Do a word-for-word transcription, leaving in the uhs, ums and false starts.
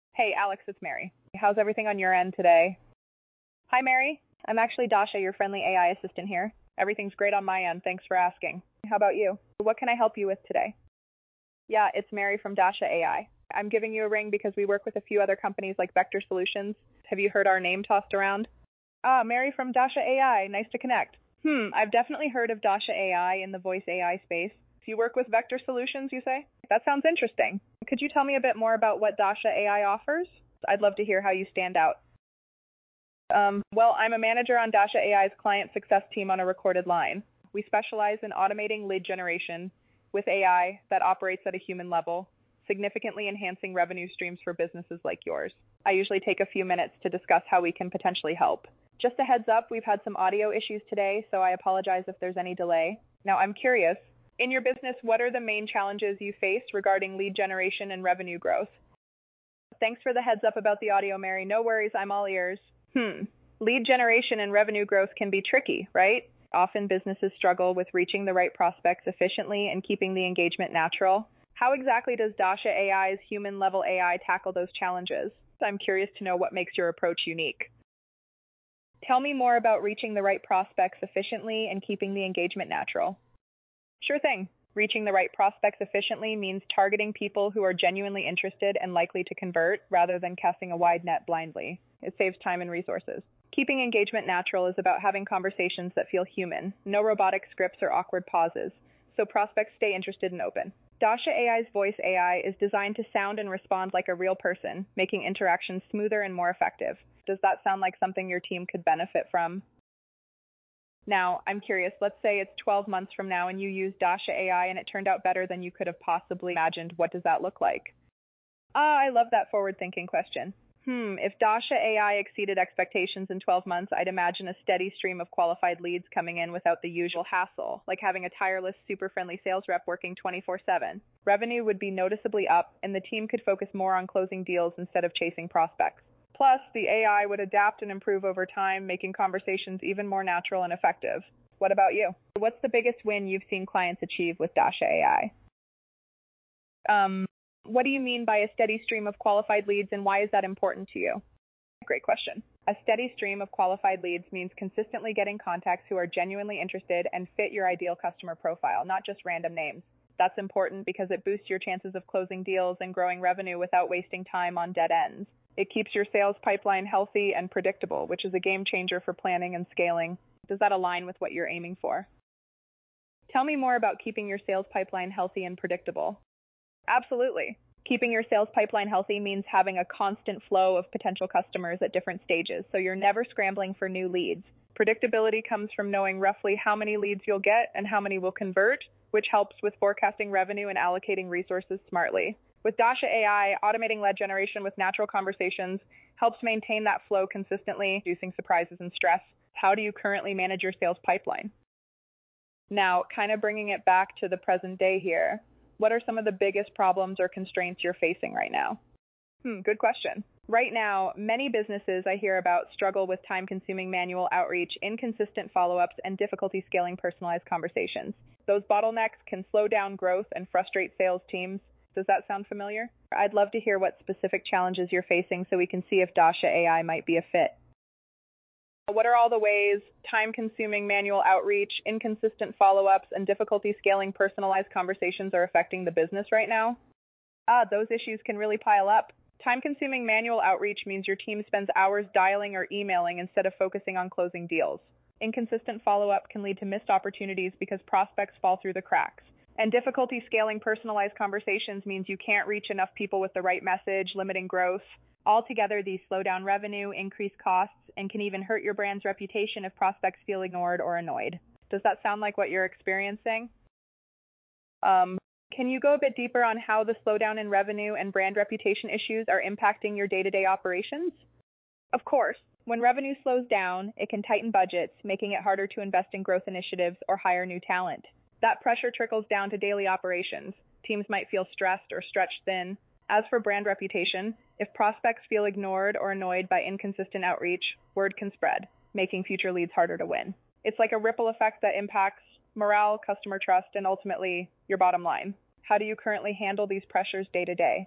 Hey, Alex, it's Mary. How's everything on your end today? Hi, Mary. I'm actually Dasha, your friendly A I assistant here. Everything's great on my end. Thanks for asking. How about you? What can I help you with today? Yeah, it's Mary from Dasha A I. I'm giving you a ring because we work with a few other companies like Vector Solutions. Have you heard our name tossed around? Ah, Mary from Dasha A I. Nice to connect. Hmm, I've definitely heard of Dasha A I in the voice A I space. Do you work with Vector Solutions, you say? That sounds interesting. Could you tell me a bit more about what Dasha A I offers? I'd love to hear how you stand out. Um, well, I'm a manager on Dasha A I's client success team on a recorded line. We specialize in automating lead generation with A I that operates at a human level, significantly enhancing revenue streams for businesses like yours. I usually take a few minutes to discuss how we can potentially help. Just a heads up, we've had some audio issues today, so I apologize if there's any delay. Now, I'm curious, in your business, what are the main challenges you face regarding lead generation and revenue growth? Thanks for the heads up about the audio, Mary. No worries, I'm all ears. Hmm. Lead generation and revenue growth can be tricky, right? Often businesses struggle with reaching the right prospects efficiently and keeping the engagement natural. How exactly does Dasha A I's human-level A I tackle those challenges? I'm curious to know what makes your approach unique. Tell me more about reaching the right prospects efficiently and keeping the engagement natural. Sure thing. Reaching the right prospects efficiently means targeting people who are genuinely interested and likely to convert rather than casting a wide net blindly. It saves time and resources. Keeping engagement natural is about having conversations that feel human, no robotic scripts or awkward pauses, so prospects stay interested and open. Dasha A I's voice A I is designed to sound and respond like a real person, making interactions smoother and more effective. Does that sound like something your team could benefit from? Now, I'm curious, let's say it's twelve months from now and you use Dasha A I and it turned out better than you could have possibly imagined. What does that look like? Ah, I love that forward-thinking question. Hmm, if Dasha A I exceeded expectations in twelve months, I'd imagine a steady stream of qualified leads coming in without the usual hassle, like having a tireless, super-friendly sales rep working twenty-four seven. Revenue would be noticeably up, and the team could focus more on closing deals instead of chasing prospects. Plus, the A I would adapt and improve over time, making conversations even more natural and effective. What about you? What's the biggest win you've seen clients achieve with Dasha A I? Um, what do you mean by a steady stream of qualified leads, and why is that important to you? Great question. A steady stream of qualified leads means consistently getting contacts who are genuinely interested and fit your ideal customer profile, not just random names. That's important because it boosts your chances of closing deals and growing revenue without wasting time on dead ends. It keeps your sales pipeline healthy and predictable, which is a game changer for planning and scaling. Does that align with what you're aiming for? Tell me more about keeping your sales pipeline healthy and predictable. Absolutely. Keeping your sales pipeline healthy means having a constant flow of potential customers at different stages, so you're never scrambling for new leads. Predictability comes from knowing roughly how many leads you'll get and how many will convert, which helps with forecasting revenue and allocating resources smartly. With Dasha A I, automating lead generation with natural conversations helps maintain that flow consistently, reducing surprises and stress. How do you currently manage your sales pipeline? Now, kind of bringing it back to the present day here, what are some of the biggest problems or constraints you're facing right now? Hmm, good question. Right now, many businesses I hear about struggle with time-consuming manual outreach, inconsistent follow-ups, and difficulty scaling personalized conversations. Those bottlenecks can slow down growth and frustrate sales teams. Does that sound familiar? I'd love to hear what specific challenges you're facing so we can see if Dasha A I might be a fit. What are all the ways time-consuming manual outreach, inconsistent follow-ups, and difficulty scaling personalized conversations are affecting the business right now? Ah, those issues can really pile up. Time-consuming manual outreach means your team spends hours dialing or emailing instead of focusing on closing deals. Inconsistent follow-up can lead to missed opportunities because prospects fall through the cracks. And difficulty scaling personalized conversations means you can't reach enough people with the right message, limiting growth. Altogether, these slow down revenue, increase costs, and can even hurt your brand's reputation if prospects feel ignored or annoyed. Does that sound like what you're experiencing? Um, can you go a bit deeper on how the slowdown in revenue and brand reputation issues are impacting your day-to-day operations? Of course. When revenue slows down, it can tighten budgets, making it harder to invest in growth initiatives or hire new talent. That pressure trickles down to daily operations. Teams might feel stressed or stretched thin. As for brand reputation, if prospects feel ignored or annoyed by inconsistent outreach, word can spread, making future leads harder to win. It's like a ripple effect that impacts morale, customer trust, and ultimately your bottom line. How do you currently handle these pressures day to day?